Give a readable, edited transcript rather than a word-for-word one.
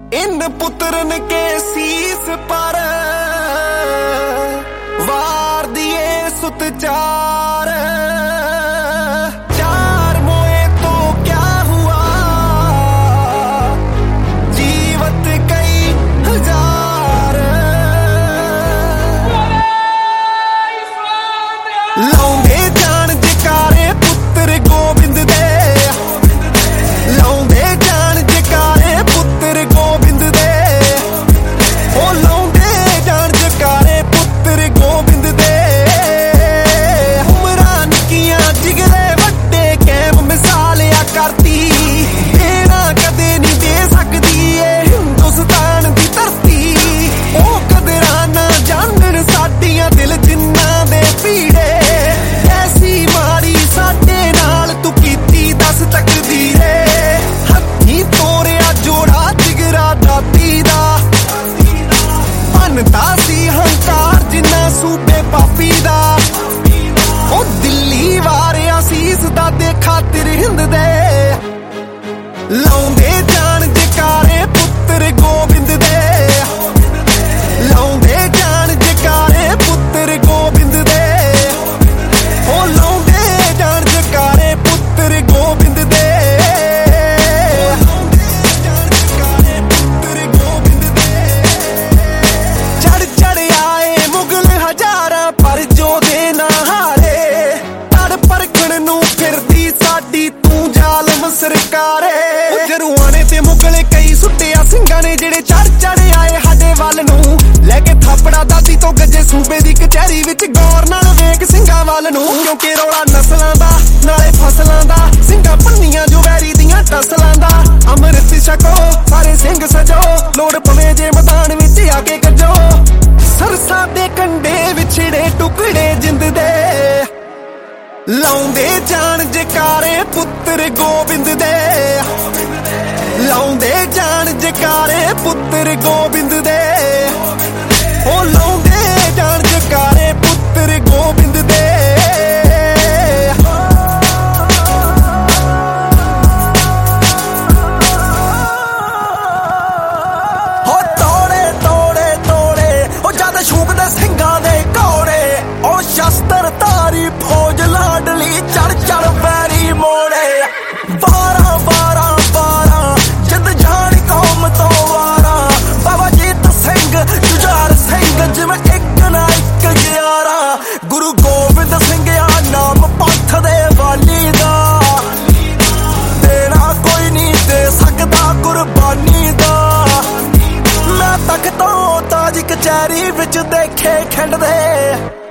इन पुत्रन के शीस पर वार दिए सुत चार मोए तो क्या हुआ जीवत कई हजार लाउंदे जान जकारे पुत्र गोबिंद दे लाउंदे जान जकारे पुत्र गोबिंद दे ओ लाउंदे जान जकारे पुत्र गोबिंद दे उमरां निक्कियां जिगरे वड्डे कैम मिसाल आ करती देना कदे नहीं दे सकदी ए हिंदुस्तान दी धरती ओ कदरां ना जानन साडियां दिल जिन्नां दे पीड़े ऐसी मारी साडे नाल तू कीती दस तकदीरे हत्थी तोड़िया जोड़ा जिगरा दाती दा बनता सी हंकार जिन्ना सूबे पापी दा ओ दिल्ली वारिया सीस दा दे खातिर हिंद दे लाउंदे जान जकारे पुत्र गोबिंद दे लाउंदे जान जकारे पुत्र गोबिंद दे ओ लाउंदे जान जकारे पुत्र गोबिंद दे चढ़ चढ़ आए मुगल हजारां पर जोधे ना हारे तड़ परखण नूं फिरदी साडी तू जालम सरकारे जरुआने ते मुगल कई सुट्टिया ਸਿੰਘਾਂ ने ਜਿਹੜੇ ਚੜ ਚੜ ਆਏ ਸਾਡੇ ਵੱਲ ਨੂੰ ਲੈ ਕੇ ਥਾਪੜਾ ਦਾਦੀ ਤੋਂ ਗੱਜੇ ਸੂਬੇ ਦੀ ਕਚਹਿਰੀ ਵਿੱਚ ਗੌਰ ਨਾਲ ਵੇਖ ਸਿੰਘਾਂ ਵੱਲ ਨੂੰ ਕਿਉਂਕਿ ਰੌਲਾ ਨਸਲਾਂ ਦਾ ਨਾਲੇ ਫਸਲਾਂ ਦਾ ਸਿੰਘਾਂ ਪੰਨੀਆਂ ਜੋ ਵੈਰੀ ਦੀਆਂ ਟਸਲਾਂ ਦਾ ਅੰਮ੍ਰਿਤ ਛਕੋ ਸਾਰੇ ਸਿੰਘ ਸਜੋ ਲੋੜ ਪਵੇ ਜੇ ਮੈਦਾਨ ਵਿੱਚ ਆ ਕੇ ਕੱਜੋ ਸਰਸਾ ਦੇ ਕੰਡੇ ਵਿਛੜੇ ਟੁਕੜੇ ਜਿੰਦ ਦੇ ਲਾਉਂਦੇ ਜਾਣ ਜਕਾਰੇ ਪੁੱਤਰ ਗੋਬਿੰਦ ਦੇ ਲਾਉਂਦੇ ਜਾਣ ਜਕਾਰੇ ਪੁੱਤਰ ਗੋਬਿੰਦ ਦੇ ਉਹ ਲਾਉਂਦੇ ਜਾਣ ਜਕਾਰੇ ਪੁੱਤਰ ਗੋਬਿੰਦ ਦੇ ਹੋ ਤੋੜੇ ਤੋੜੇ ਤੋੜੇ ਉਹ ਜਦ ਛੂਕਦੇ ਸਿੰਘਾਂ ਦੇ ਘੋੜੇ ਉਹ ਸ਼ਸਤਰ ਧਾਰੀ ਫੌਜ ਲਾਡਲੀ ਚੜ ਚੜ ਵੈਰੀ ਮੋੜੇ 12 12 12 ਜਿੰਦ ਜਾਣ ਕੌਮ ਤੋਂ ਵਾਰਾ ਬਾਬਾ ਜੀਤ ਸਿੰਘ ਜੁਝਾਰ ਸਿੰਘ ਜਿਵੇਂ ਇੱਕ ਨਾ ਇੱਕ 11 ਗੁਰੂ ਗੋਬਿੰਦ ਸਿੰਘ ਆ ਨਾਮ ਪੰਥ ਦੇ ਵਾਲੀ ਦਾ ਦੇਣਾ ਕੋਈ ਨਹੀਂ ਦੇ ਸਕਦਾ ਕੁਰਬਾਨੀ ਦਾ ਮੈਂ ਤਖਤ ਤੋਂ ਤਾਜ ਕਚਹਿਰੀ ਵਿੱਚ ਦੇਖੇ ਖਿੰਡਦੇ